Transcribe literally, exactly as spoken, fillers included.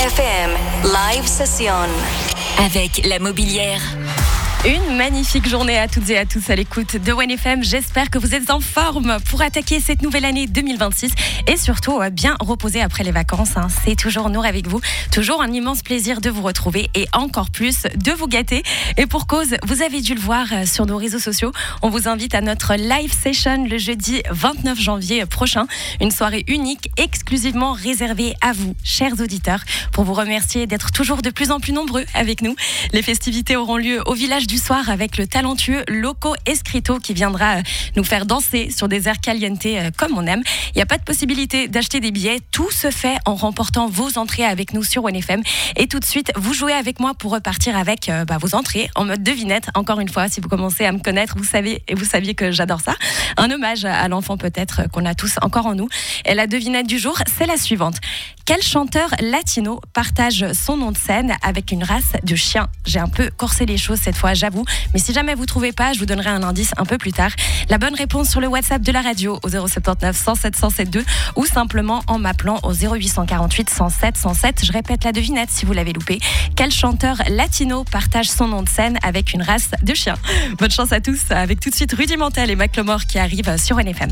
F M, live session. Avec la Mobilière. Une magnifique journée à toutes et à tous à l'écoute de One F M. J'espère que vous êtes en forme pour attaquer cette nouvelle année deux mille vingt-six et surtout bien reposer après les vacances. Hein. C'est toujours Nour avec vous. Toujours un immense plaisir de vous retrouver et encore plus de vous gâter. Et pour cause, vous avez dû le voir sur nos réseaux sociaux. On vous invite à notre live session le jeudi vingt-neuf janvier prochain. Une soirée unique exclusivement réservée à vous, chers auditeurs, pour vous remercier d'être toujours de plus en plus nombreux avec nous. Les festivités auront lieu au village du soir avec le talentueux Loco Escrito qui viendra nous faire danser sur des airs caliente comme on aime. Il n'y a pas de possibilité d'acheter des billets. Tout se fait en remportant vos entrées avec nous sur One F M. Et tout de suite, vous jouez avec moi pour repartir avec euh, bah, vos entrées en mode devinette. Encore une fois, si vous commencez à me connaître, vous savez et vous saviez que j'adore ça. Un hommage à l'enfant peut-être qu'on a tous encore en nous. Et la devinette du jour, c'est la suivante. Quel chanteur latino partage son nom de scène avec une race de chiens? J'ai un peu corsé les choses cette fois, j'avoue. Mais si jamais vous ne trouvez pas, je vous donnerai un indice un peu plus tard. La bonne réponse sur le WhatsApp de la radio au zéro sept neuf cent sept cent soixante-deux ou simplement en m'appelant au zéro huit cent quarante-huit cent sept cent sept. Je répète la devinette si vous l'avez loupé. Quel chanteur latino partage son nom de scène avec une race de chiens? Bonne chance à tous avec tout de suite Rudimental et Macklemore qui arrivent sur N F M.